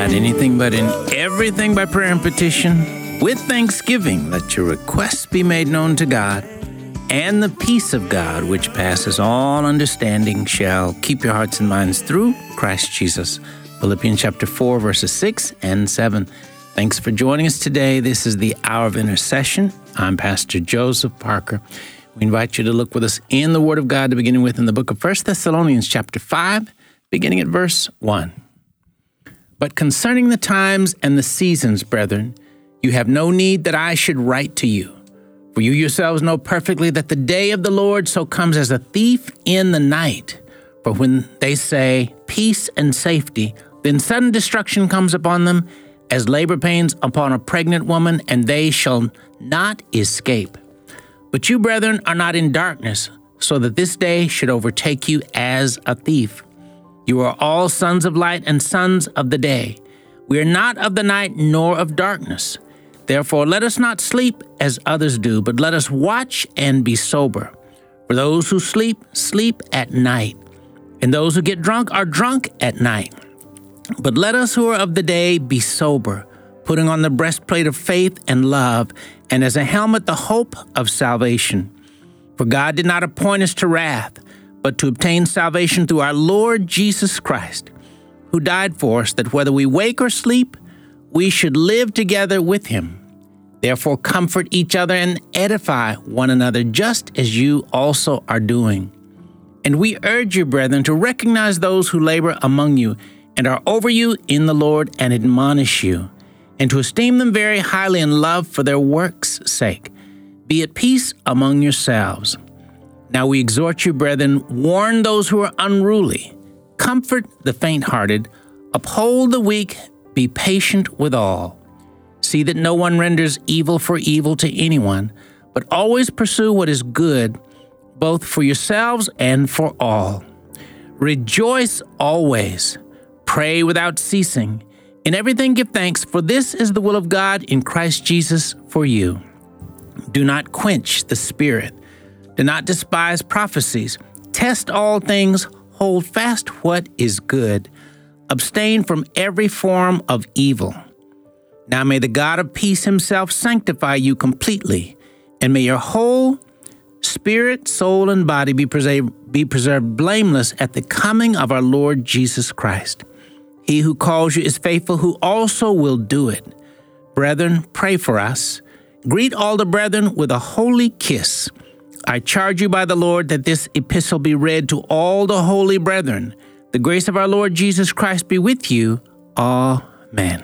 not anything but in everything by prayer and petition, with thanksgiving, let your requests be made known to God, and the peace of God, which passes all understanding, shall keep your hearts and minds through Christ Jesus. Philippians chapter 4, verses 6 and 7. Thanks for joining us today. This is the Hour of Intercession. I'm Pastor Joseph Parker. We invite you to look with us in the Word of God, beginning with in the book of 1 Thessalonians chapter 5, beginning at verse 1. But concerning the times and the seasons, brethren, you have no need that I should write to you. For you yourselves know perfectly that the day of the Lord so comes as a thief in the night. For when they say peace and safety, then sudden destruction comes upon them, as labor pains upon a pregnant woman, and they shall not escape. But you, brethren, are not in darkness, so that this day should overtake you as a thief. You are all sons of light and sons of the day. We are not of the night nor of darkness. Therefore, let us not sleep as others do, but let us watch and be sober. For those who sleep, sleep at night, and those who get drunk are drunk at night. But let us who are of the day be sober, putting on the breastplate of faith and love, and as a helmet the hope of salvation. For God did not appoint us to wrath, but to obtain salvation through our Lord Jesus Christ, who died for us, that whether we wake or sleep, we should live together with him. Therefore comfort each other and edify one another, just as you also are doing. And we urge you, brethren, to recognize those who labor among you and are over you in the Lord and admonish you, and to esteem them very highly in love for their work's sake. Be at peace among yourselves. Now we exhort you, brethren, warn those who are unruly, comfort the faint-hearted, uphold the weak, be patient with all. See that no one renders evil for evil to anyone, but always pursue what is good, both for yourselves and for all. Rejoice always. Pray without ceasing. In everything give thanks, for this is the will of God in Christ Jesus for you. Do not quench the Spirit. Do not despise prophecies. Test all things. Hold fast what is good. Abstain from every form of evil. Now may the God of peace himself sanctify you completely, and may your whole spirit, soul, and body be preserved blameless at the coming of our Lord Jesus Christ. He who calls you is faithful, who also will do it. Brethren, pray for us. Greet all the brethren with a holy kiss. I charge you by the Lord that this epistle be read to all the holy brethren. The grace of our Lord Jesus Christ be with you. Amen.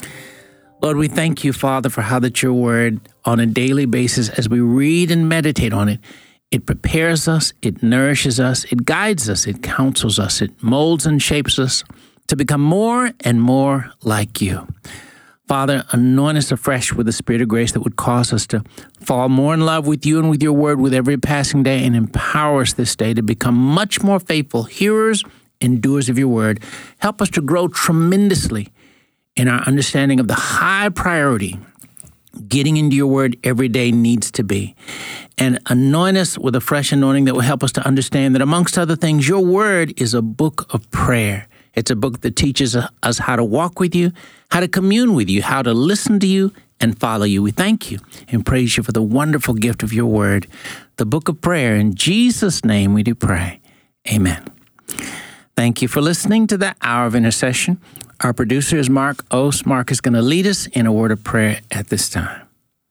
Lord, we thank you, Father, for how that your word on a daily basis, as we read and meditate on it, it prepares us, it nourishes us, it guides us, it counsels us, it molds and shapes us to become more and more like you. Father, anoint us afresh with the Spirit of grace that would cause us to fall more in love with you and with your word with every passing day, and empower us this day to become much more faithful hearers and doers of your word. Help us to grow tremendously in our understanding of the high priority getting into your word every day needs to be. And anoint us with a fresh anointing that will help us to understand that, amongst other things, your word is a book of prayer. It's a book that teaches us how to walk with you, how to commune with you, how to listen to you and follow you. We thank you and praise you for the wonderful gift of your word, the book of prayer. In Jesus' name we do pray. Amen. Thank you for listening to the Hour of Intercession. Our producer is Mark Ost. Mark is going to lead us in a word of prayer at this time.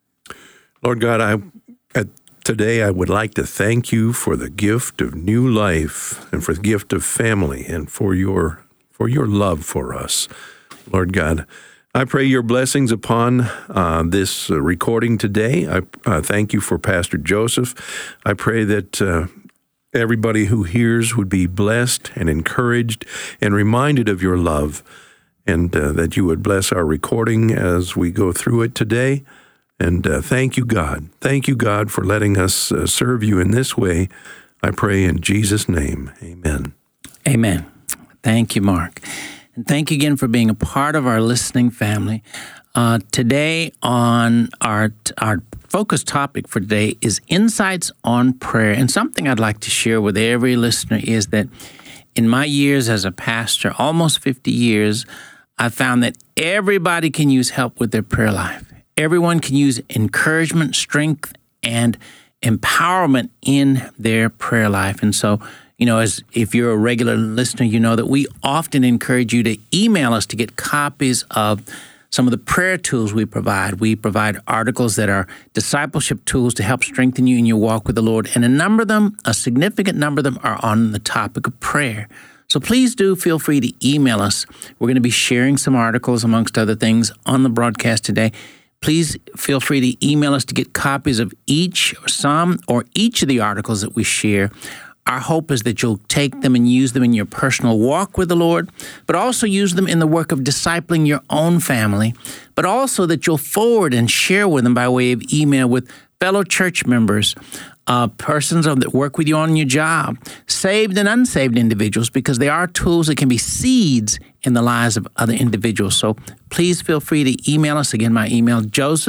Lord God, today I would like to thank you for the gift of new life and for the gift of family and for your love for us. Lord God, I pray your blessings upon this recording today. I thank you for Pastor Joseph. I pray that everybody who hears would be blessed and encouraged and reminded of your love, and that you would bless our recording as we go through it today. And thank you, God. Thank you, God, for letting us serve you in this way. I pray in Jesus' name. Amen. Amen. Thank you, Mark. And thank you again for being a part of our listening family. Today on our focus topic for today is insights on prayer. And something I'd like to share with every listener is that in my years as a pastor, almost 50 years, I found that everybody can use help with their prayer life. Everyone can use encouragement, strength, and empowerment in their prayer life. And so, as if you're a regular listener, you know that we often encourage you to email us to get copies of some of the prayer tools we provide. We provide articles that are discipleship tools to help strengthen you in your walk with the Lord. And a significant number of them are on the topic of prayer. So please do feel free to email us. We're going to be sharing some articles, amongst other things, on the broadcast today. Please feel free to email us to get copies of each of the articles that we share. Our hope is that you'll take them and use them in your personal walk with the Lord, but also use them in the work of discipling your own family, but also that you'll forward and share with them by way of email with fellow church members, persons that work with you on your job, saved and unsaved individuals, because they are tools that can be seeds in the lives of other individuals. So please feel free to email us. Again, my email,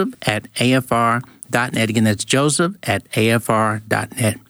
joseph@afr.net. Again, that's joseph@afr.net.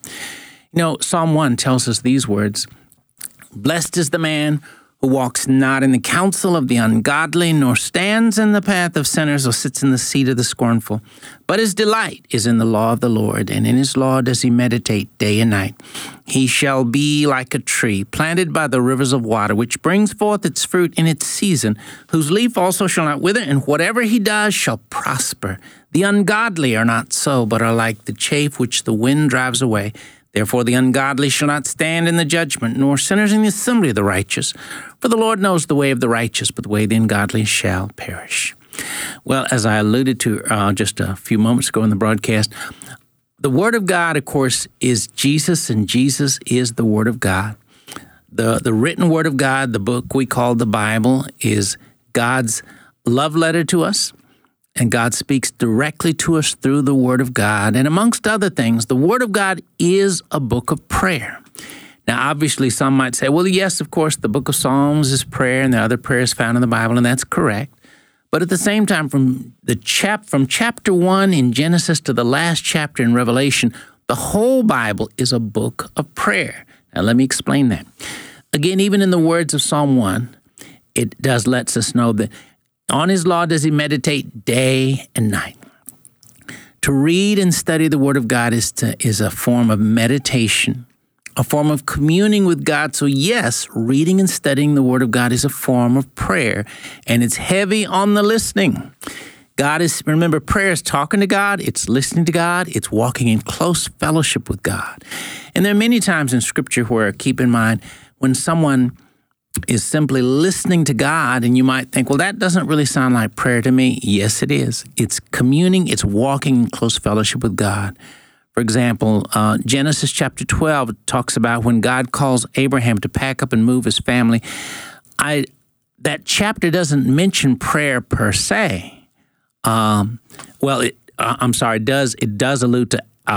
Psalm 1 tells us these words: "Blessed is the man who walks not in the counsel of the ungodly, nor stands in the path of sinners, or sits in the seat of the scornful. But his delight is in the law of the Lord, and in his law does he meditate day and night. He shall be like a tree planted by the rivers of water, which brings forth its fruit in its season, whose leaf also shall not wither, and whatever he does shall prosper. The ungodly are not so, but are like the chaff which the wind drives away. Therefore the ungodly shall not stand in the judgment, nor sinners in the assembly of the righteous. For the Lord knows the way of the righteous, but the way of the ungodly shall perish." Well, as I alluded to just a few moments ago in the broadcast, the Word of God, of course, is Jesus, and Jesus is the Word of God. The written Word of God, the book we call the Bible, is God's love letter to us. And God speaks directly to us through the Word of God. And amongst other things, the Word of God is a book of prayer. Now, obviously, some might say, well, yes, of course, the book of Psalms is prayer, and there are other prayers found in the Bible, and that's correct. But at the same time, from chapter 1 in Genesis to the last chapter in Revelation, the whole Bible is a book of prayer. Now, let me explain that. Again, even in the words of Psalm 1, it does lets us know that on his law does he meditate day and night. To read and study the Word of God is a form of meditation, a form of communing with God. So yes, reading and studying the Word of God is a form of prayer, and it's heavy on the listening. Remember, prayer is talking to God, it's listening to God, it's walking in close fellowship with God. And there are many times in Scripture where, keep in mind, when someone is simply listening to God, and you might think, well, that doesn't really sound like prayer to me. Yes, it is. It's communing, it's walking in close fellowship with God. For example, Genesis chapter 12 talks about when God calls Abraham to pack up and move his family. That chapter doesn't mention prayer per se. It does allude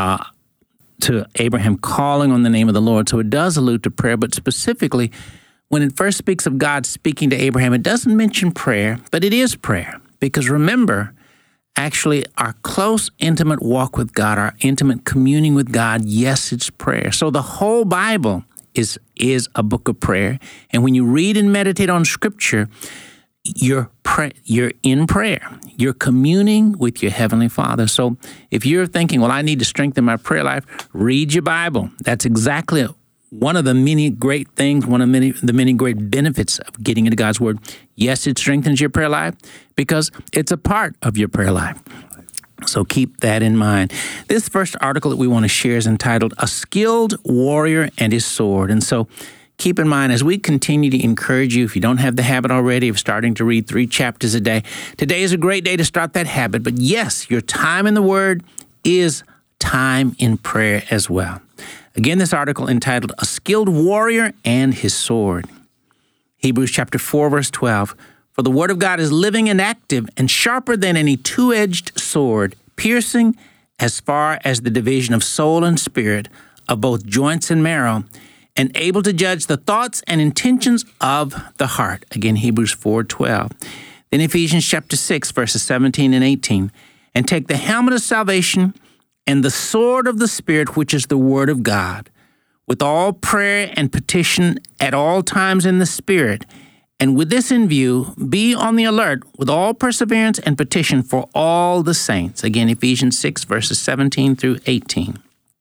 to Abraham calling on the name of the Lord, so it does allude to prayer, but specifically, when it first speaks of God speaking to Abraham, it doesn't mention prayer, but it is prayer. Because remember, actually, our close, intimate walk with God, our intimate communing with God, yes, it's prayer. So the whole Bible is a book of prayer. And when you read and meditate on Scripture, you're in prayer. You're communing with your Heavenly Father. So if you're thinking, well, I need to strengthen my prayer life, read your Bible. That's exactly one of the many great things, one of the many great benefits of getting into God's Word. Yes, it strengthens your prayer life because it's a part of your prayer life. So keep that in mind. This first article that we want to share is entitled "A Skilled Warrior and His Sword." And so keep in mind, as we continue to encourage you, if you don't have the habit already of starting to read 3 chapters a day, today is a great day to start that habit. But yes, your time in the Word is time in prayer as well. Again, this article entitled "A Skilled Warrior and His Sword." Hebrews chapter 4, verse 12. "For the Word of God is living and active and sharper than any two-edged sword, piercing as far as the division of soul and spirit, of both joints and marrow, and able to judge the thoughts and intentions of the heart." Again, Hebrews 4:12. Then Ephesians chapter 6, verses 17 and 18. "And take the helmet of salvation and the sword of the Spirit, which is the Word of God, with all prayer and petition at all times in the Spirit, And with this in view, be on the alert with all perseverance and petition for all the saints. Again, Ephesians 6, verses 17 through 18.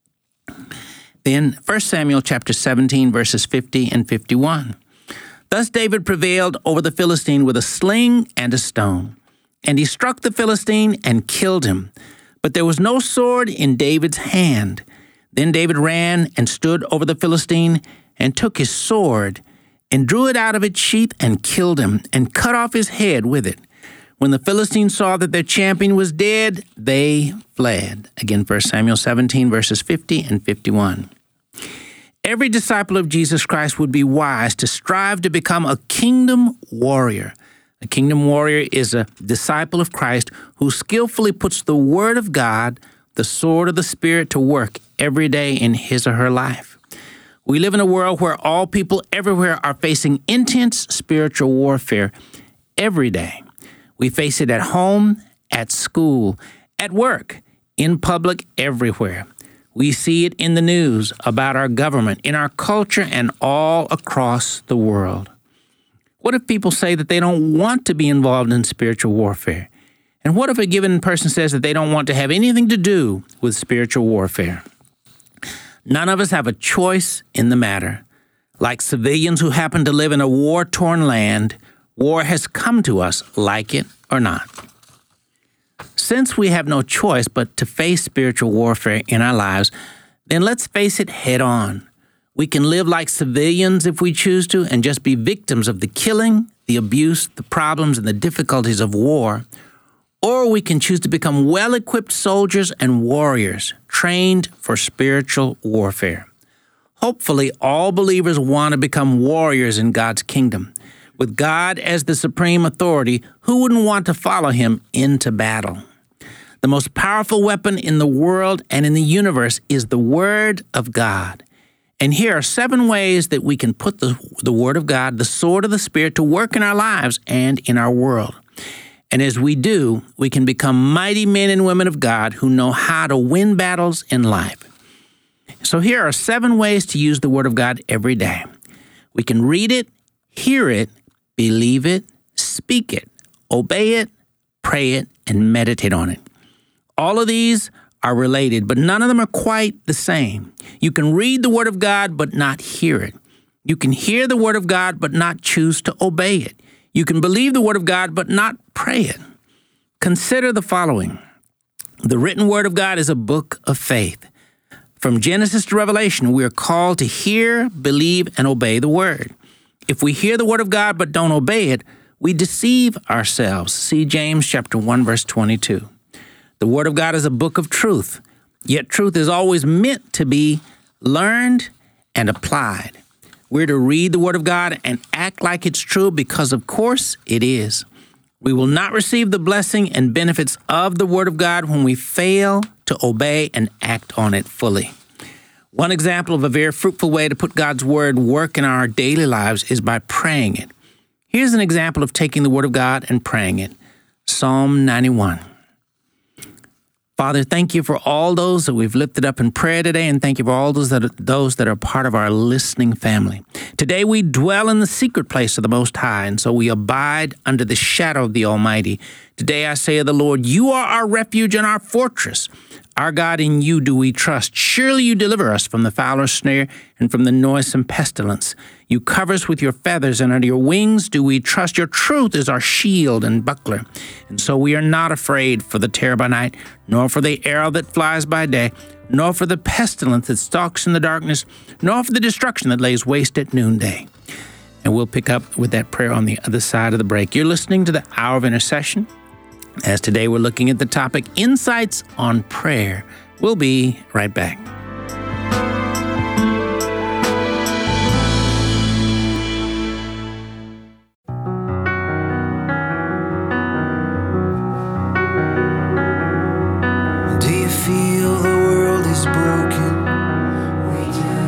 Then 1 Samuel chapter 17, verses 50 and 51. Thus David prevailed over the Philistine with a sling and a stone. And he struck the Philistine and killed him. But there was no sword in David's hand. Then David ran and stood over the Philistine and took his sword and drew it out of its sheath and killed him and cut off his head with it. When the Philistines saw that their champion was dead, they fled. Again, 1 Samuel 17, verses 50 and 51. Every disciple of Jesus Christ would be wise to strive to become a kingdom warrior. A kingdom warrior is a disciple of Christ who skillfully puts the Word of God, the sword of the Spirit, to work every day in his or her life. We live in a world where all people everywhere are facing intense spiritual warfare every day. We face it at home, at school, at work, in public, everywhere. We see it in the news about our government, in our culture, and all across the world. What if people say that they don't want to be involved in spiritual warfare? And what if a given person says that they don't want to have anything to do with spiritual warfare? None of us have a choice in the matter. Like civilians who happen to live in a war-torn land, war has come to us, like it or not. Since we have no choice but to face spiritual warfare in our lives, then let's face it head on. We can live like civilians if we choose to and just be victims of the killing, the abuse, the problems, and the difficulties of war. Or we can choose to become well-equipped soldiers and warriors, trained for spiritual warfare. Hopefully, all believers want to become warriors in God's kingdom. With God as the supreme authority, who wouldn't want to follow him into battle? The most powerful weapon in the world and in the universe is the Word of God. And here are 7 ways that we can put the Word of God, the sword of the Spirit, to work in our lives and in our world. And as we do, we can become mighty men and women of God who know how to win battles in life. So here are 7 ways to use the Word of God every day. We can read it, hear it, believe it, speak it, obey it, pray it, and meditate on it. All of these are related, but none of them are quite the same. You can read the Word of God but not hear it. You can hear the Word of God but not choose to obey it. You can believe the Word of God but not pray it. Consider the following. The written Word of God is a book of faith. From Genesis to Revelation, we are called to hear, believe, and obey the Word. If we hear the Word of God but don't obey it, we deceive ourselves. See James chapter 1, verse 22. The Word of God is a book of truth, yet truth is always meant to be learned and applied. We're to read the Word of God and act like it's true because, of course, it is. We will not receive the blessing and benefits of the Word of God when we fail to obey and act on it fully. One example of a very fruitful way to put God's Word work in our daily lives is by praying it. Here's an example of taking the Word of God and praying it. Psalm 91. Father, thank you for all those that we've lifted up in prayer today, and thank you for all those that are part of our listening family. Today we dwell in the secret place of the Most High, and so we abide under the shadow of the Almighty. Today I say of the Lord, you are our refuge and our fortress. Our God, in you do we trust. Surely you deliver us from the fowler's snare and from the noisome pestilence. You cover us with your feathers, and under your wings do we trust. Your truth is our shield and buckler. And so we are not afraid for the terror by night, nor for the arrow that flies by day, nor for the pestilence that stalks in the darkness, nor for the destruction that lays waste at noonday. And we'll pick up with that prayer on the other side of the break. You're listening to the Hour of Intercession. As today we're looking at the topic, Insights on Prayer. We'll be right back. Do you feel the world is broken? We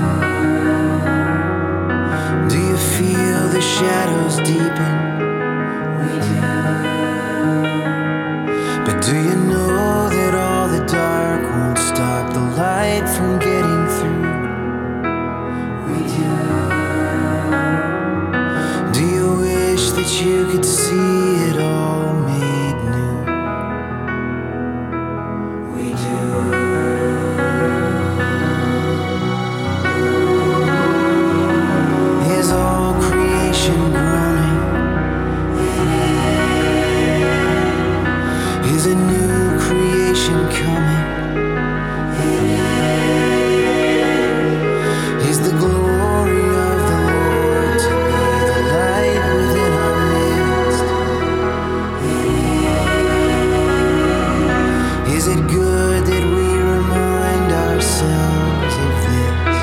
do. Do you feel the shadows deepen? We do. But do you know that all the dark won't stop the light from getting through? We do. Do you wish that you could see it all made new. We do. Is all creation groaning? Is a new creation coming? Is the glory of the Lord to be the light within our midst? Is it good that we remind ourselves of this?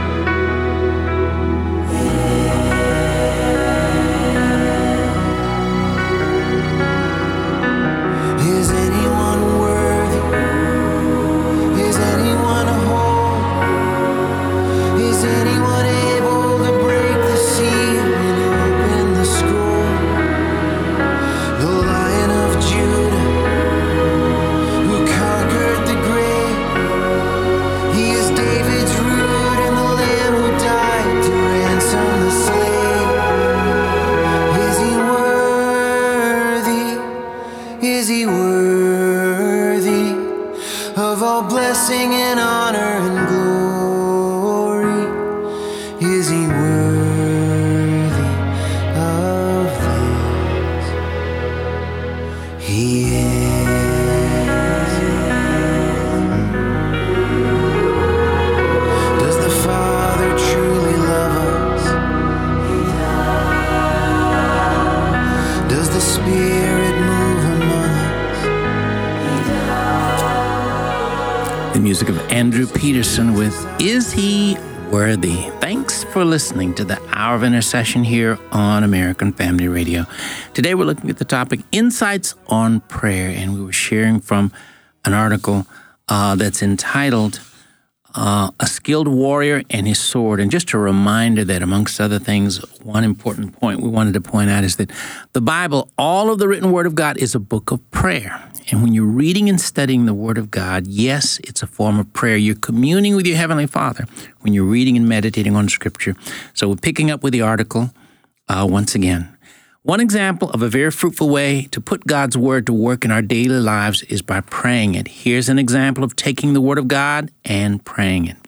Is anyone worthy? Is anyone whole? Is anyone able to break the seal and open the scroll? The Lion of Judah, who conquered the grave. He is David's root and the Lamb who died to ransom the slave. Is he worthy? Is he worthy of all blessing and honor and glory? Is he worthy of this? He is. Does the Father truly love us? Does the Spirit move among us? The music of Andrew Peterson with Is He Worthy? Thanks for listening to the Hour of Intercession here on American Family Radio. Today we're looking at the topic Insights on Prayer, and we were sharing from an article that's entitled A Skilled Warrior and His Sword. And just a reminder that amongst other things, one important point we wanted to point out is that the Bible, all of the written Word of God, is a book of prayer. And when you're reading and studying the Word of God, yes, it's a form of prayer. You're communing with your Heavenly Father when you're reading and meditating on Scripture. So we're picking up with the article once again. One example of a very fruitful way to put God's Word to work in our daily lives is by praying it. Here's an example of taking the Word of God and praying it.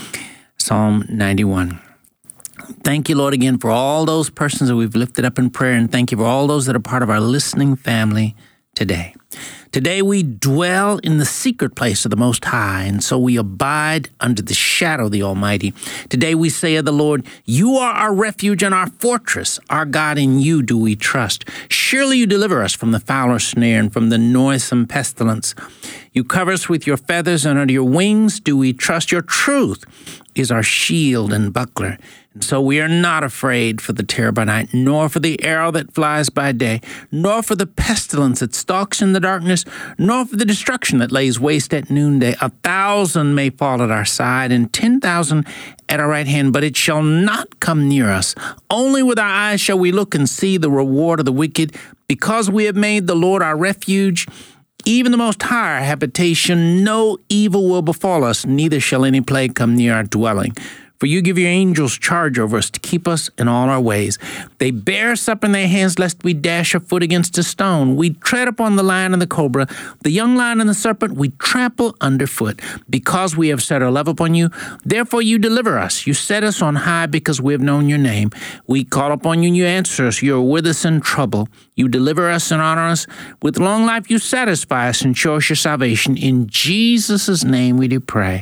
Psalm 91. Thank you, Lord, again for all those persons that we've lifted up in prayer, and thank you for all those that are part of our listening family today. Today we dwell in the secret place of the Most High, and so we abide under the shadow of the Almighty. Today we say of the Lord, You are our refuge and our fortress. Our God, in You do we trust. Surely You deliver us from the fowler snare and from the noisome pestilence. You cover us with Your feathers, and under Your wings do we trust. Your truth is our shield and buckler. And so we are not afraid for the terror by night, nor for the arrow that flies by day, nor for the pestilence that stalks in the darkness, nor for the destruction that lays waste at noonday. 1,000 may fall at our side, and 10,000 at our right hand, but it shall not come near us. Only with our eyes shall we look and see the reward of the wicked, because we have made the Lord our refuge, even the Most High our habitation. No evil will befall us, neither shall any plague come near our dwelling. For You give Your angels charge over us to keep us in all our ways. They bear us up in their hands, lest we dash our foot against a stone. We tread upon the lion and the cobra, the young lion and the serpent we trample underfoot. Because we have set our love upon You, therefore You deliver us. You set us on high because we have known Your name. We call upon You and You answer us. You are with us in trouble. You deliver us and honor us. With long life You satisfy us and show us Your salvation. In Jesus' name we do pray.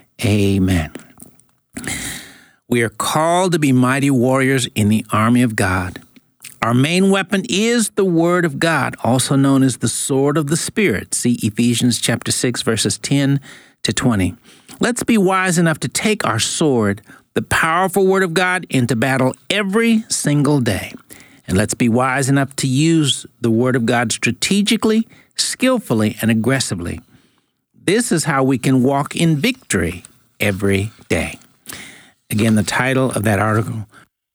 Amen. We are called to be mighty warriors in the army of God. Our main weapon is the Word of God, also known as the sword of the Spirit. See Ephesians chapter 6, verses 10 to 20. Let's be wise enough to take our sword, the powerful Word of God, into battle every single day. And let's be wise enough to use the Word of God strategically, skillfully, and aggressively. This is how we can walk in victory every day. Again, the title of that article,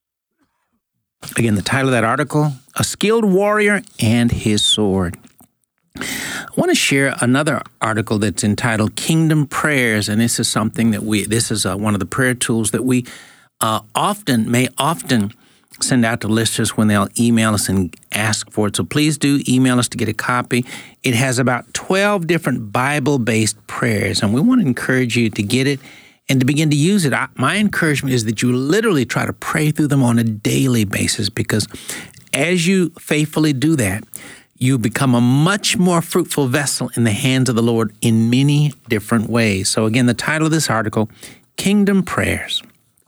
A Skilled Warrior and His Sword. I want to share another article that's entitled Kingdom Prayers, and this is something that this is one of the prayer tools that we often send out to listeners when they'll email us and ask for it. So please do email us to get a copy. It has about 12 different Bible-based prayers, and we want to encourage you to get it and to begin to use it. My encouragement is that you literally try to pray through them on a daily basis, because as you faithfully do that, you become a much more fruitful vessel in the hands of the Lord in many different ways. So again, the title of this article, Kingdom Prayers.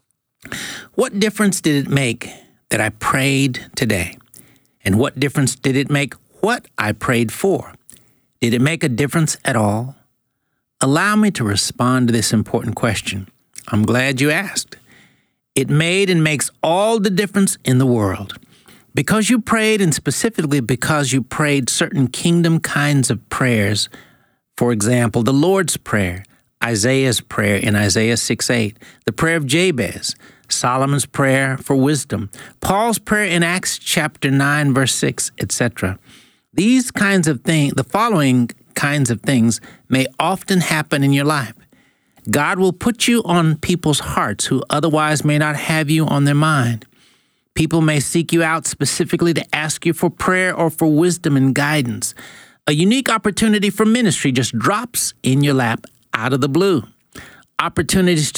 What difference did it make that I prayed today? And what difference did it make what I prayed for? Did it make a difference at all? Allow me to respond to this important question. I'm glad you asked. It made and makes all the difference in the world. Because you prayed, and specifically because you prayed certain kingdom kinds of prayers, for example, the Lord's Prayer, Isaiah's prayer in Isaiah 6:8, the prayer of Jabez, Solomon's prayer for wisdom, Paul's prayer in Acts chapter 9, verse 6, etc. These kinds of things, the following kinds of things may often happen in your life. God will put you on people's hearts who otherwise may not have you on their mind. People may seek you out specifically to ask you for prayer or for wisdom and guidance. A unique opportunity for ministry just drops in your lap out of the blue. Opportunities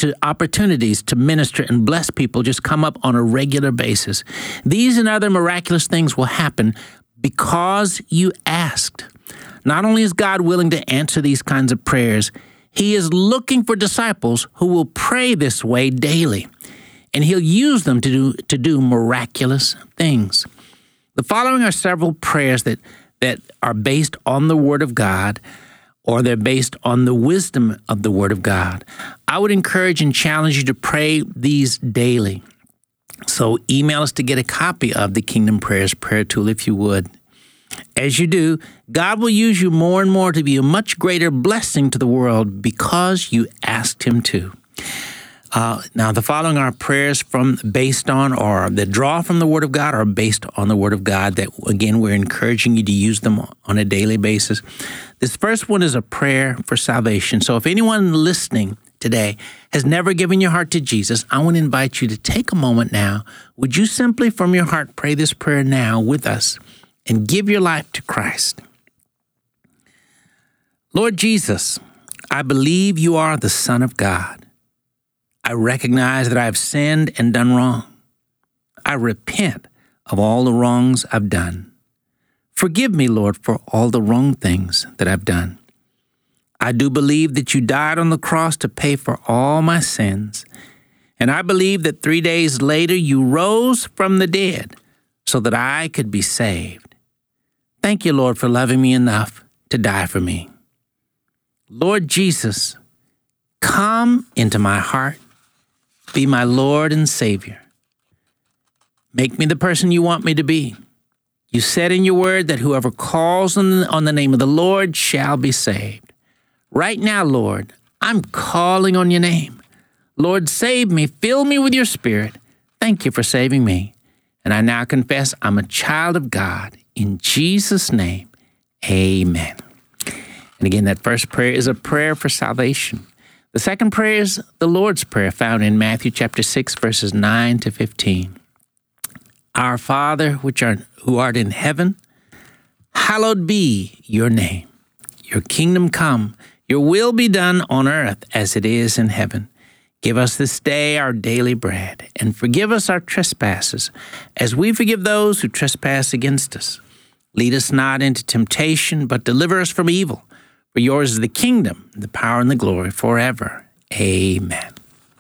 to minister and bless people just come up on a regular basis. These and other miraculous things will happen because you asked. Not only is God willing to answer these kinds of prayers, He is looking for disciples who will pray this way daily, and He'll use them to do miraculous things. The following are several prayers that are based on the Word of God, or they're based on the wisdom of the Word of God. I would encourage and challenge you to pray these daily. So email us to get a copy of the Kingdom Prayers prayer tool if you would. As you do, God will use you more and more to be a much greater blessing to the world because you asked Him to. Now, the following are prayers based on or that draw from the Word of God or based on the Word of God that, again, we're encouraging you to use them on a daily basis. This first one is a prayer for salvation. So if anyone listening today has never given your heart to Jesus, I want to invite you to take a moment now. Would you simply from your heart pray this prayer now with us and give your life to Christ? Lord Jesus, I believe you are the Son of God. I recognize that I have sinned and done wrong. I repent of all the wrongs I've done. Forgive me, Lord, for all the wrong things that I've done. I do believe that you died on the cross to pay for all my sins, and I believe that 3 days later you rose from the dead so that I could be saved. Thank you, Lord, for loving me enough to die for me. Lord Jesus, come into my heart. Be my Lord and Savior. Make me the person you want me to be. You said in your word that whoever calls on the name of the Lord shall be saved. Right now, Lord, I'm calling on your name. Lord, save me. Fill me with your Spirit. Thank you for saving me. And I now confess I'm a child of God. In Jesus' name, amen. And again, that first prayer is a prayer for salvation. The second prayer is the Lord's Prayer found in Matthew chapter 6, verses 9 to 15. Our Father, who art in heaven, hallowed be your name. Your kingdom come, your will be done on earth as it is in heaven. Give us this day our daily bread, and forgive us our trespasses, as we forgive those who trespass against us. Lead us not into temptation, but deliver us from evil. For yours is the kingdom, the power, and the glory forever. Amen.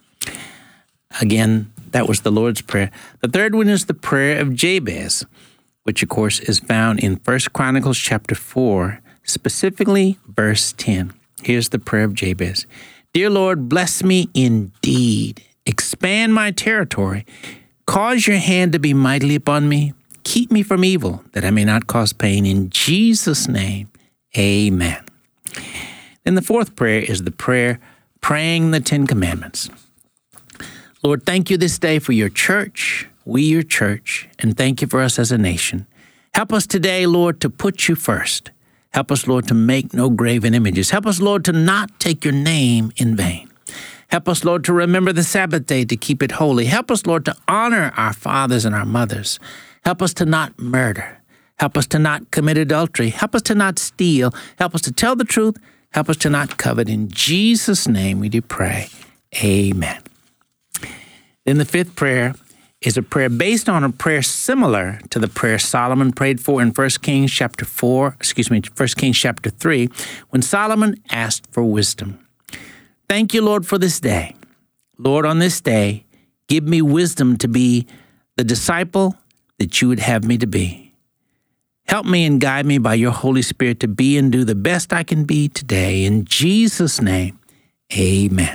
Again, that was the Lord's Prayer. The third one is the prayer of Jabez, which, of course, is found in 1 Chronicles chapter 4, specifically verse 10. Here's the prayer of Jabez. Dear Lord, bless me indeed. Expand my territory. Cause your hand to be mightily upon me. Keep me from evil, that I may not cause pain. In Jesus' name, amen. Then the fourth prayer is the prayer praying the 10 Commandments. Lord, thank you this day for your church, we your church, and thank you for us as a nation. Help us today, Lord, to put you first. Help us, Lord, to make no graven images. Help us, Lord, to not take your name in vain. Help us, Lord, to remember the Sabbath day, to keep it holy. Help us, Lord, to honor our fathers and our mothers. Help us to not murder. Help us to not commit adultery. Help us to not steal. Help us to tell the truth. Help us to not covet. In Jesus' name we do pray. Amen. Then the fifth prayer is a prayer based on a prayer similar to the prayer Solomon prayed for in 1 Kings chapter 3, when Solomon asked for wisdom. Thank you, Lord, for this day. Lord, on this day, give me wisdom to be the disciple that you would have me to be. Help me and guide me by your Holy Spirit to be and do the best I can be today. In Jesus' name, amen.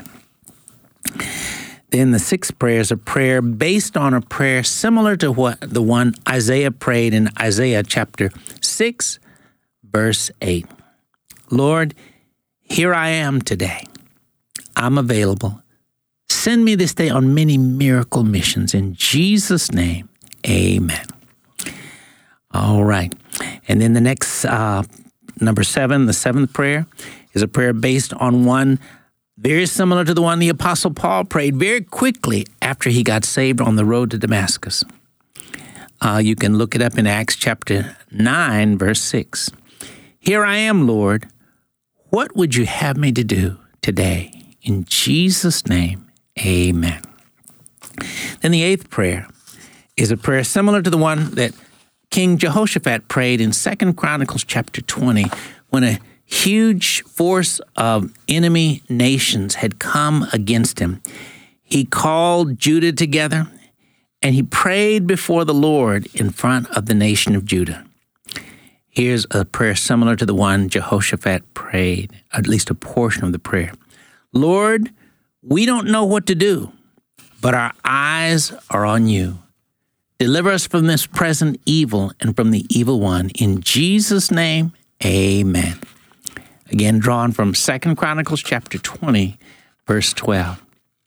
Then the sixth prayer is a prayer based on a prayer similar to the one Isaiah prayed in Isaiah chapter 6, verse 8. Lord, here I am today. I'm available. Send me this day on many miracle missions. In Jesus' name, amen. All right. And then the next, number 7, the seventh prayer, is a prayer based on one very similar to the one the Apostle Paul prayed very quickly after he got saved on the road to Damascus. You can look it up in Acts chapter 9, verse 6. Here I am, Lord. What would you have me to do today? In Jesus' name, amen. Then the eighth prayer is a prayer similar to the one that King Jehoshaphat prayed in 2 Chronicles chapter 20, when a huge force of enemy nations had come against him. He called Judah together, and he prayed before the Lord in front of the nation of Judah. Here's a prayer similar to the one Jehoshaphat prayed, at least a portion of the prayer. Lord, we don't know what to do, but our eyes are on you. Deliver us from this present evil and from the evil one. In Jesus' name, amen. Again, drawn from 2 Chronicles chapter 20, verse 12.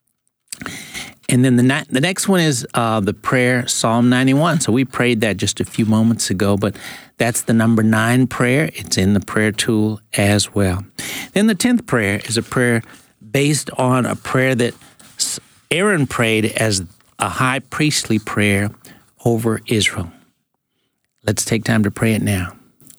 And then the next one is the prayer, Psalm 91. So we prayed that just a few moments ago, but that's the number 9 prayer. It's in the prayer tool as well. Then the 10th prayer is a prayer based on a prayer that Aaron prayed as a high priestly prayer over Israel. Let's take time to pray it now.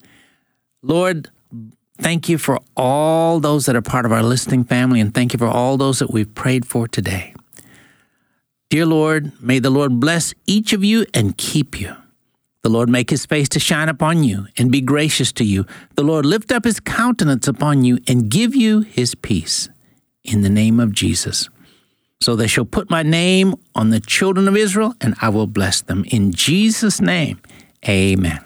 Lord, thank you for all those that are part of our listening family, and thank you for all those that we've prayed for today. Dear Lord, may the Lord bless each of you and keep you. The Lord make his face to shine upon you and be gracious to you. The Lord lift up his countenance upon you and give you his peace. In the name of Jesus. So they shall put my name on the children of Israel, and I will bless them. In Jesus' name, amen.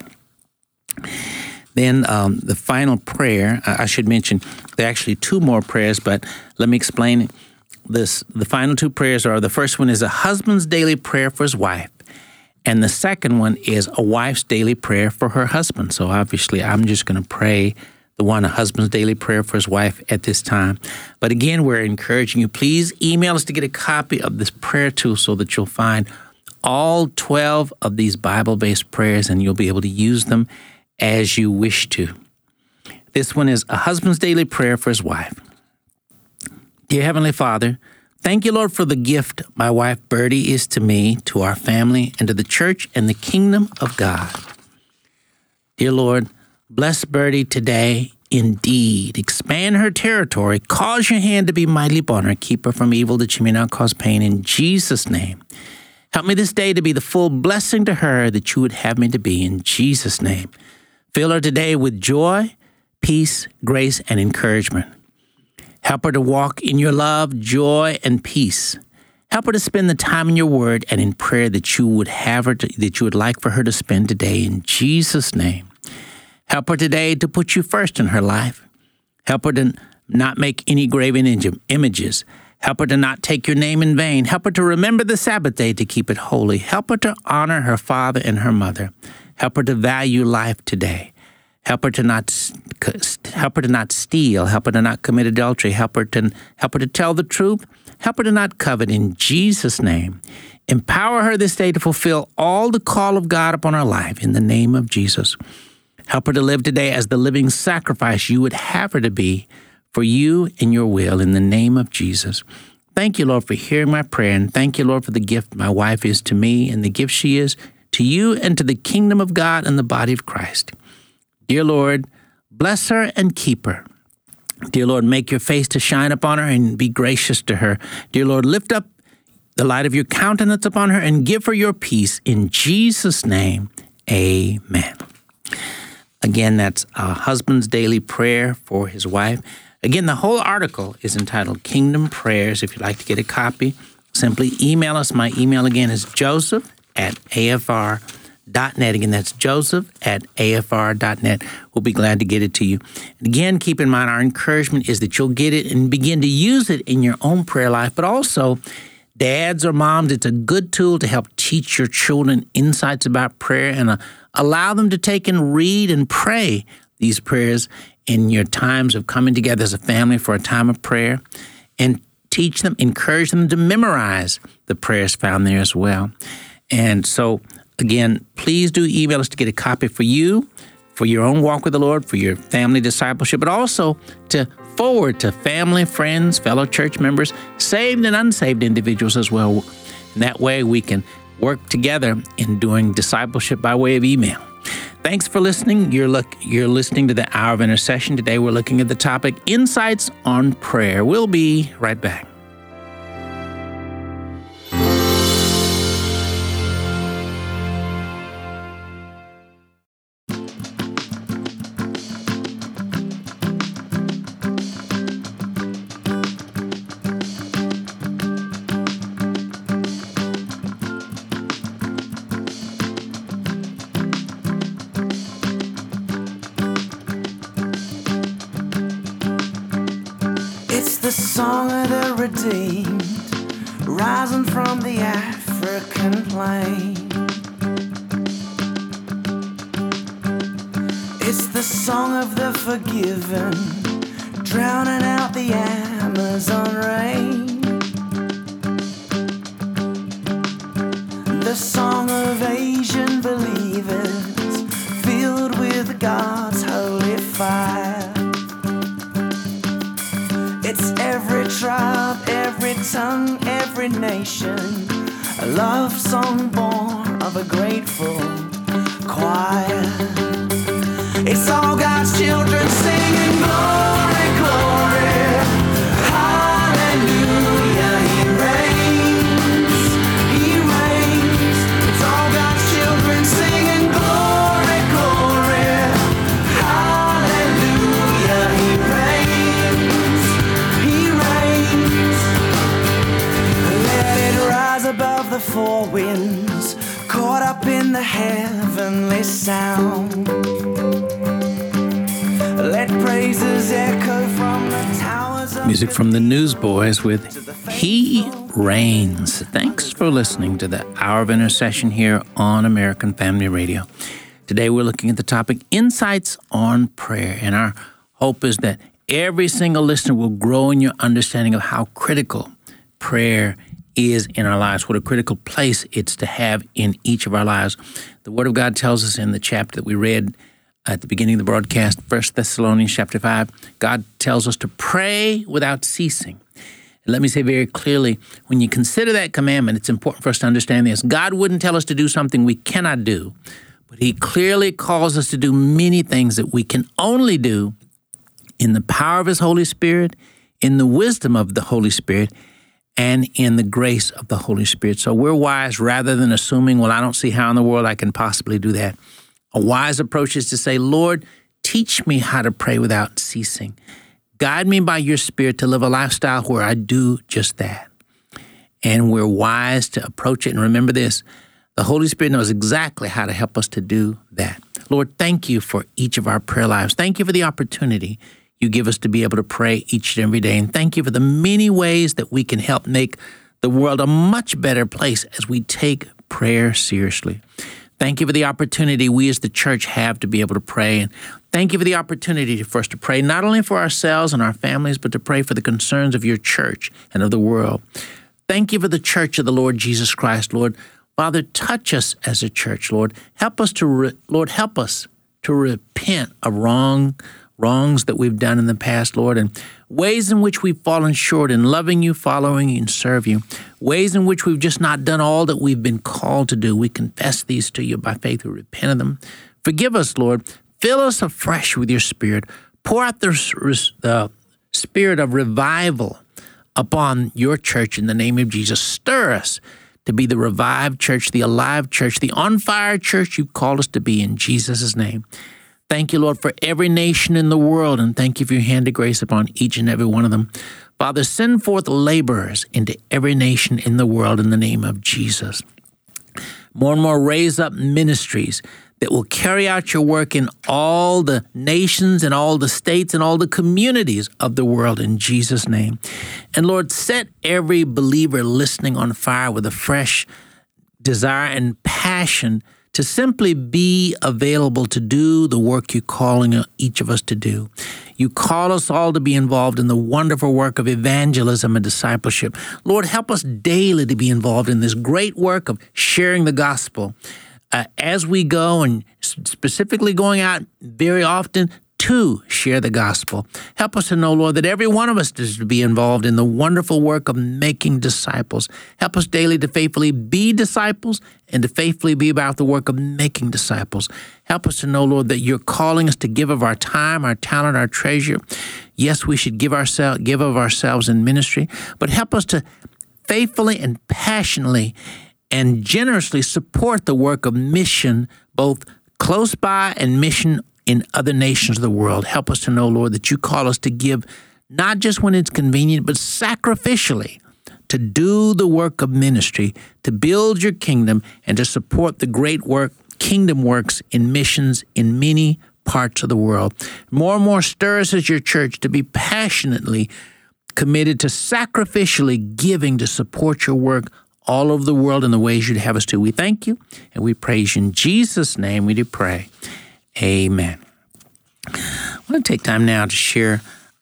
Then the final prayer, I should mention, there are actually 2 more prayers, but let me explain this. The final 2 prayers are, the first one is a husband's daily prayer for his wife, and the second one is a wife's daily prayer for her husband. So obviously, I'm just going to pray the one, a husband's daily prayer for his wife at this time. But again, we're encouraging you, please email us to get a copy of this prayer tool so that you'll find all 12 of these Bible-based prayers, and you'll be able to use them as you wish to. This one is a husband's daily prayer for his wife. Dear Heavenly Father, thank you, Lord, for the gift my wife Birdie is to me, to our family, and to the church and the kingdom of God. Dear Lord, bless Birdie today indeed. Expand her territory. Cause your hand to be mighty upon her. Keep her from evil that she may not cause pain. In Jesus' name. Help me this day to be the full blessing to her that you would have me to be. In Jesus' name. Fill her today with joy, peace, grace, and encouragement. Help her to walk in your love, joy, and peace. Help her to spend the time in your word and in prayer that you would have her that you would like for her to spend today. In Jesus' name. Help her today to put you first in her life. Help her to not make any graven images. Help her to not take your name in vain. Help her to remember the Sabbath day to keep it holy. Help her to honor her father and her mother. Help her to value life today. Help her to not steal. Help her to not commit adultery. Help her to tell the truth. Help her to not covet. In Jesus' name. Empower her this day to fulfill all the call of God upon her life in the name of Jesus. Help her to live today as the living sacrifice you would have her to be for you and your will in the name of Jesus. Thank you, Lord, for hearing my prayer, and thank you, Lord, for the gift my wife is to me and the gift she is to you and to the kingdom of God and the body of Christ. Dear Lord, bless her and keep her. Dear Lord, make your face to shine upon her and be gracious to her. Dear Lord, lift up the light of your countenance upon her and give her your peace. In Jesus' name, amen. Again, that's a husband's daily prayer for his wife. Again, the whole article is entitled Kingdom Prayers. If you'd like to get a copy, simply email us. My email again is joseph@afr.net. Again, that's joseph@afr.net. We'll be glad to get it to you. And again, keep in mind, our encouragement is that you'll get it and begin to use it in your own prayer life, but also dads or moms, it's a good tool to help teach your children insights about prayer and allow them to take and read and pray these prayers in your times of coming together as a family for a time of prayer, and teach them, encourage them to memorize the prayers found there as well. And so, again, please do email us to get a copy for you, for your own walk with the Lord, for your family discipleship, but also to forward to family, friends, fellow church members, saved and unsaved individuals as well. And that way we can work together in doing discipleship by way of email. Thanks for listening. You're listening to the Hour of Intercession. Today we're looking at the topic, Insights on Prayer. We'll be right back. The song of the redeemed, rising from the African plain. It's the song of the forgiven, drowning out the Amazon rain. The song of Asian believers, filled with God's holy fire. It's every tribe, every tongue, every nation, a love song born of a grateful choir. It's all God's children singing glory, glory, hallelujah, He reigns, He reigns. It's all God's children singing glory, glory, hallelujah, He reigns. Let it rise above the four winds, caught up in the heavenly sound. Let praises echo from the towers of Music from the Newsboys with He Reigns. Thanks for listening to the Hour of Intercession here on American Family Radio. Today we're looking at the topic, Insights on Prayer, and our hope is that every single listener will grow in your understanding of how critical prayer is in our lives, what a critical place it's to have in each of our lives. The Word of God tells us in the chapter that we read at the beginning of the broadcast, 1 Thessalonians chapter 5, God tells us to pray without ceasing. And let me say very clearly, when you consider that commandment, it's important for us to understand this. God wouldn't tell us to do something we cannot do, but He clearly calls us to do many things that we can only do in the power of His Holy Spirit, in the wisdom of the Holy Spirit, and in the grace of the Holy Spirit. So we're wise rather than assuming, well, I don't see how in the world I can possibly do that. A wise approach is to say, Lord, teach me how to pray without ceasing. Guide me by your Spirit to live a lifestyle where I do just that. And we're wise to approach it. And remember this, the Holy Spirit knows exactly how to help us to do that. Lord, thank you for each of our prayer lives. Thank you for the opportunity you give us to be able to pray each and every day. And thank you for the many ways that we can help make the world a much better place as we take prayer seriously. Thank you for the opportunity we as the church have to be able to pray. And thank you for the opportunity for us to pray not only for ourselves and our families, but to pray for the concerns of your church and of the world. Thank you for the church of the Lord Jesus Christ, Lord. Father, touch us as a church, Lord. Help us to repent of wrongs that we've done in the past, Lord, and ways in which we've fallen short in loving you, following you, and serve you, ways in which we've just not done all that we've been called to do. We confess these to you by faith. We repent of them. Forgive us, Lord. Fill us afresh with your Spirit. Pour out the spirit of revival upon your church in the name of Jesus. Stir us to be the revived church, the alive church, the on-fire church you've called us to be in Jesus' name. Thank you, Lord, for every nation in the world, and thank you for your hand of grace upon each and every one of them. Father, send forth laborers into every nation in the world in the name of Jesus. More and more raise up ministries that will carry out your work in all the nations and all the states and all the communities of the world in Jesus' name. And Lord, set every believer listening on fire with a fresh desire and passion to simply be available to do the work you're calling each of us to do. You call us all to be involved in the wonderful work of evangelism and discipleship. Lord, help us daily to be involved in this great work of sharing the gospel as we go, and specifically going out very often to share the gospel. Help us to know, Lord, that every one of us is to be involved in the wonderful work of making disciples. Help us daily to faithfully be disciples and to faithfully be about the work of making disciples. Help us to know, Lord, that you're calling us to give of our time, our talent, our treasure. Yes, we should give of ourselves in ministry, but help us to faithfully and passionately and generously support the work of mission, both close by and mission in other nations of the world. Help us to know, Lord, that you call us to give not just when it's convenient, but sacrificially to do the work of ministry, to build your kingdom, and to support the great work, kingdom works in missions in many parts of the world. More and more stir us as your church to be passionately committed to sacrificially giving to support your work all over the world in the ways you'd have us to. We thank you and we praise you. In Jesus' name we do pray. Amen. I want to take time now to share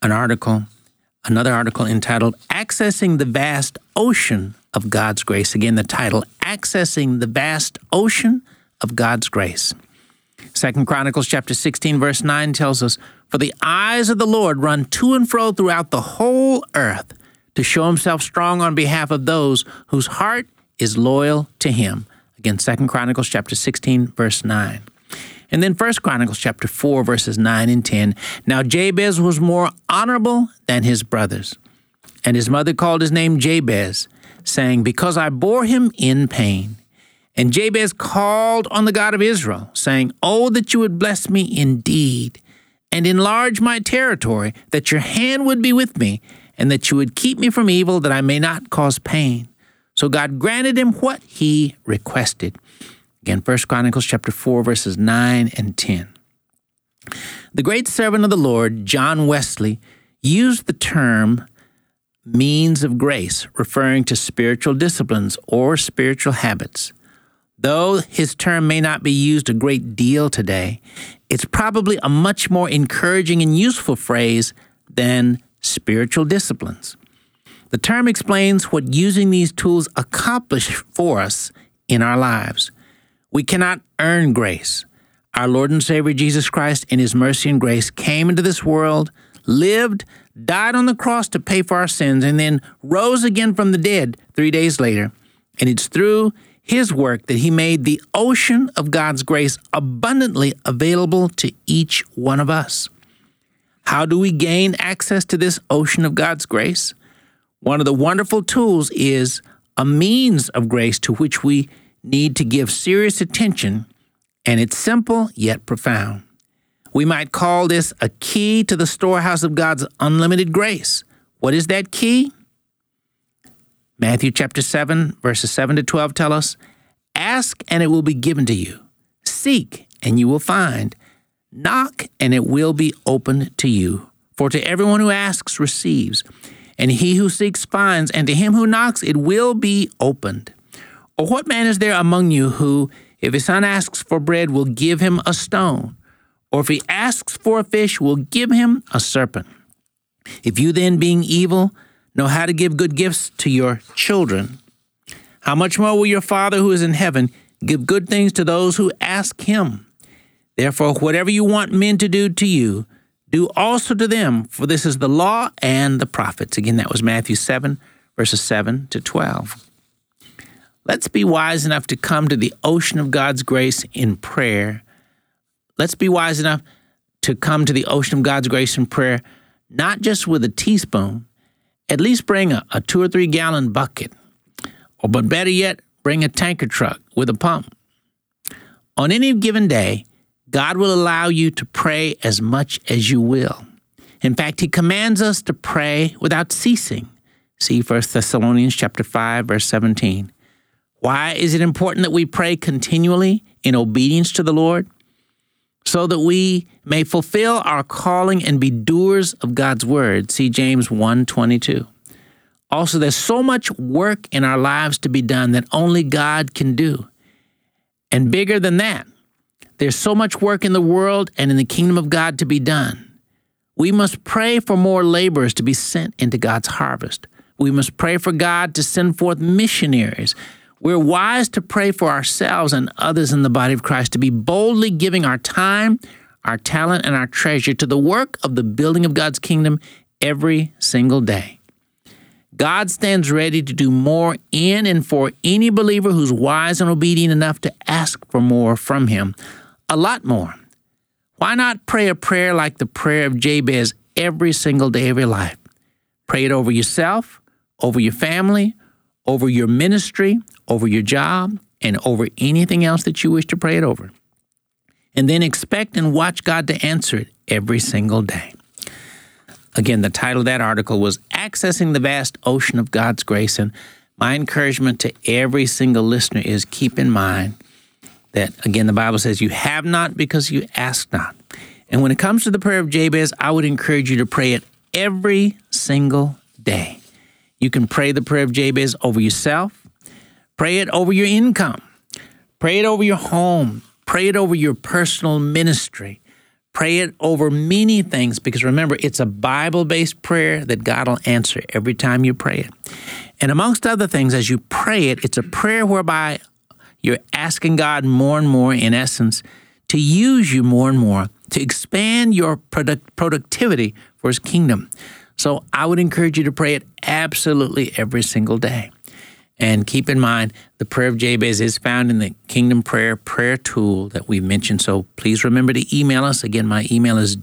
another article entitled Accessing the Vast Ocean of God's Grace. Again, the title, Accessing the Vast Ocean of God's Grace. 2 Chronicles chapter 16, verse 9 tells us, "For the eyes of the Lord run to and fro throughout the whole earth to show himself strong on behalf of those whose heart is loyal to him." Again, 2 Chronicles chapter 16, verse 9. And then 1 Chronicles chapter 4, verses 9 and 10. "Now Jabez was more honorable than his brothers, and his mother called his name Jabez, saying, because I bore him in pain. And Jabez called on the God of Israel, saying, Oh, that you would bless me indeed, and enlarge my territory, that your hand would be with me, and that you would keep me from evil, that I may not cause pain. So God granted him what he requested." Again, 1 Chronicles chapter 4, verses 9 and 10. The great servant of the Lord, John Wesley, used the term means of grace, referring to spiritual disciplines or spiritual habits. Though his term may not be used a great deal today, it's probably a much more encouraging and useful phrase than spiritual disciplines. The term explains what using these tools accomplish for us in our lives. We cannot earn grace. Our Lord and Savior Jesus Christ, in his mercy and grace, came into this world, lived, died on the cross to pay for our sins, and then rose again from the dead 3 days later. And it's through his work that he made the ocean of God's grace abundantly available to each one of us. How do we gain access to this ocean of God's grace? One of the wonderful tools is a means of grace to which we need to give serious attention, and it's simple yet profound. We might call this a key to the storehouse of God's unlimited grace. What is that key? Matthew chapter 7, verses 7 to 12 tell us, "Ask and it will be given to you. Seek and you will find. Knock and it will be opened to you. For to everyone who asks receives, and he who seeks finds, and to him who knocks it will be opened. Or what man is there among you who, if his son asks for bread, will give him a stone? Or if he asks for a fish, will give him a serpent? If you then, being evil, know how to give good gifts to your children, how much more will your Father who is in heaven give good things to those who ask him? Therefore, whatever you want men to do to you, Do also to them, for this is the law and the prophets. Again, that was Matthew 7, verses 7 to 12. Let's be wise enough to come to the ocean of God's grace in prayer. Let's be wise enough to come to the ocean of God's grace in prayer, not just with a teaspoon. At least bring a 2 or 3 gallon bucket. But better yet, bring a tanker truck with a pump. On any given day, God will allow you to pray as much as you will. In fact, he commands us to pray without ceasing. See 1 Thessalonians chapter 5, verse 17. Why is it important that we pray continually in obedience to the Lord? So that we may fulfill our calling and be doers of God's word. See James 1:22. Also, there's so much work in our lives to be done that only God can do. And bigger than that, there's so much work in the world and in the kingdom of God to be done. We must pray for more laborers to be sent into God's harvest. We must pray for God to send forth missionaries. We're wise to pray for ourselves and others in the body of Christ to be boldly giving our time, our talent, and our treasure to the work of the building of God's kingdom every single day. God stands ready to do more in and for any believer who's wise and obedient enough to ask for more from him, a lot more. Why not pray a prayer like the prayer of Jabez every single day of your life? Pray it over yourself, over your family, over your ministry, over your job, and over anything else that you wish to pray it over. And then expect and watch God to answer it every single day. Again, the title of that article was Accessing the Vast Ocean of God's Grace. And my encouragement to every single listener is keep in mind that, again, the Bible says you have not because you ask not. And when it comes to the prayer of Jabez, I would encourage you to pray it every single day. You can pray the prayer of Jabez over yourself. Pray it over your income. Pray it over your home. Pray it over your personal ministry. Pray it over many things because remember, it's a Bible-based prayer that God will answer every time you pray it. And amongst other things, as you pray it, it's a prayer whereby you're asking God more and more, in essence, to use you more and more, to expand your productivity for his kingdom. So I would encourage you to pray it absolutely every single day. And keep in mind, the prayer of Jabez is found in the Kingdom prayer tool that we mentioned. So please remember to email us. Again, my email is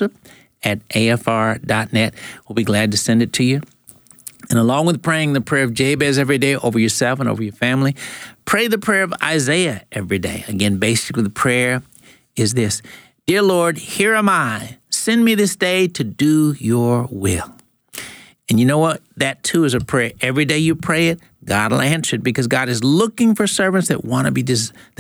joseph@afr.net. We'll be glad to send it to you. And along with praying the prayer of Jabez every day over yourself and over your family, pray the prayer of Isaiah every day. Again, basically the prayer is this: Dear Lord, here am I. Send me this day to do your will. And you know what? That too is a prayer. Every day you pray it, God will answer it because God is looking for servants that want to be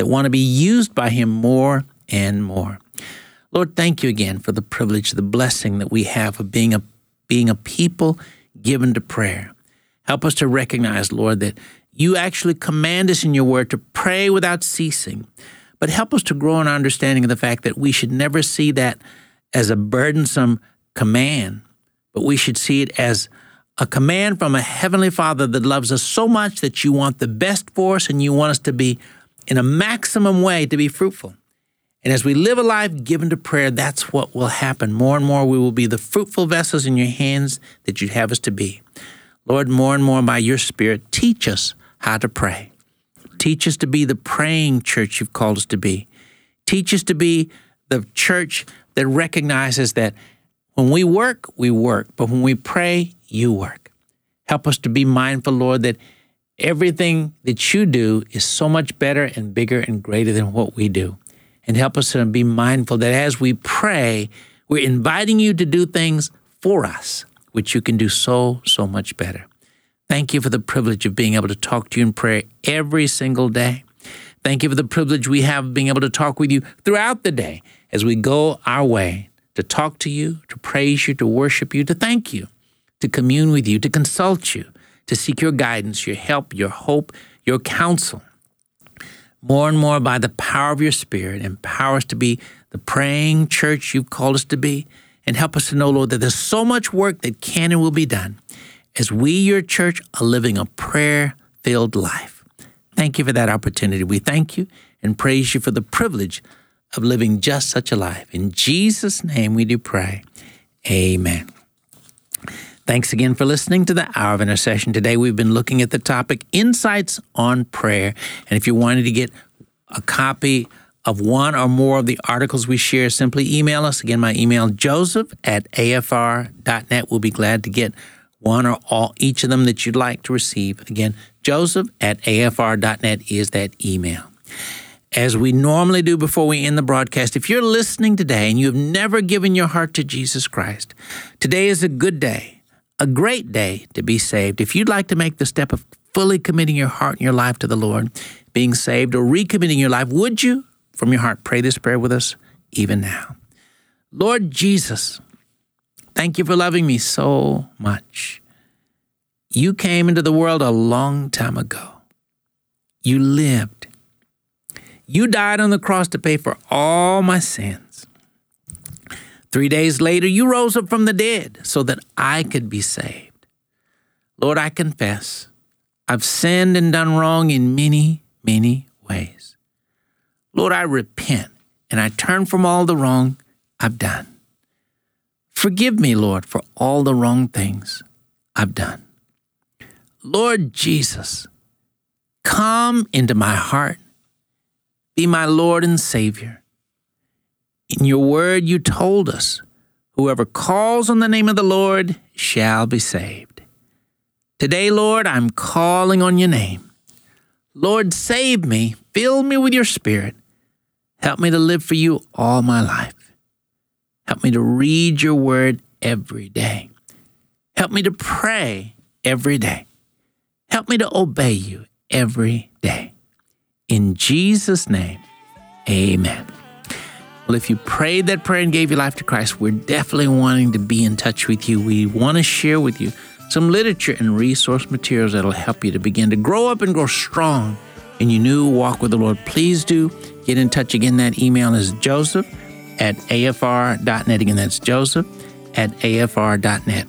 used by him more and more. Lord, thank you again for the privilege, the blessing that we have of being a people given to prayer. Help us to recognize, Lord, that you actually command us in your word to pray without ceasing. But help us to grow in our understanding of the fact that we should never see that as a burdensome command, but we should see it as a command from a heavenly Father that loves us so much that you want the best for us and you want us to be in a maximum way to be fruitful. And as we live a life given to prayer, that's what will happen. More and more we will be the fruitful vessels in your hands that you'd have us to be. Lord, more and more by your Spirit, teach us how to pray. Teach us to be the praying church you've called us to be. Teach us to be the church that recognizes that when we work, but when we pray, you work. Help us to be mindful, Lord, that everything that you do is so much better and bigger and greater than what we do. And help us to be mindful that as we pray, we're inviting you to do things for us, which you can do so much better. Thank you for the privilege of being able to talk to you in prayer every single day. Thank you for the privilege we have of being able to talk with you throughout the day as we go our way to talk to you, to praise you, to worship you, to thank you, to commune with you, to consult you, to seek your guidance, your help, your hope, your counsel. More and more by the power of your Spirit, empower us to be the praying church you've called us to be, and help us to know, Lord, that there's so much work that can and will be done as we, your church, are living a prayer-filled life. Thank you for that opportunity. We thank you and praise you for the privilege of living just such a life. In Jesus' name we do pray. Amen. Thanks again for listening to the Hour of Intercession. Today we've been looking at the topic, Insights on Prayer. And if you wanted to get a copy of one or more of the articles we share, simply email us. Again, my email, joseph@afr.net. We'll be glad to get one or all, each of them that you'd like to receive. Again, joseph@afr.net is that email. As we normally do before we end the broadcast, if you're listening today and you have never given your heart to Jesus Christ, today is a good day, a great day to be saved. If you'd like to make the step of fully committing your heart and your life to the Lord, being saved or recommitting your life, would you, from your heart, pray this prayer with us even now? Lord Jesus, thank you for loving me so much. You came into the world a long time ago. You lived. You died on the cross to pay for all my sins. 3 days later, you rose up from the dead so that I could be saved. Lord, I confess I've sinned and done wrong in many, many ways. Lord, I repent and I turn from all the wrong I've done. Forgive me, Lord, for all the wrong things I've done. Lord Jesus, come into my heart. Be my Lord and Savior. In your word, you told us, whoever calls on the name of the Lord shall be saved. Today, Lord, I'm calling on your name. Lord, save me. Fill me with your Spirit. Help me to live for you all my life. Help me to read your word every day. Help me to pray every day. Help me to obey you every day. In Jesus' name, amen. Well, if you prayed that prayer and gave your life to Christ, we're definitely wanting to be in touch with you. We want to share with you some literature and resource materials that will help you to begin to grow up and grow strong in your new walk with the Lord. Please do get in touch. Again, that email is joseph@afr.net. Again, that's joseph@afr.net.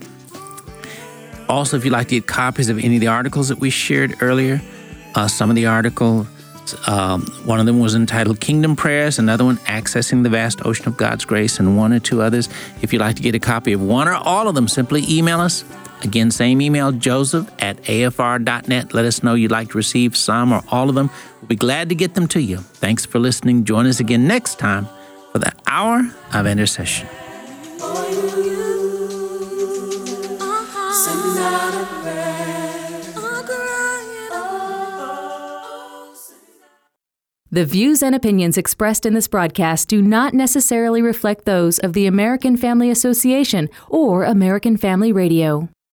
Also, if you'd like to get copies of any of the articles that we shared earlier, some of the articles, one of them was entitled Kingdom Prayers, another one, Accessing the Vast Ocean of God's Grace, and one or two others. If you'd like to get a copy of one or all of them, simply email us. Again, same email, joseph@afr.net. Let us know you'd like to receive some or all of them. We'll be glad to get them to you. Thanks for listening. Join us again next time for the Hour of Intercession. The views and opinions expressed in this broadcast do not necessarily reflect those of the American Family Association or American Family Radio.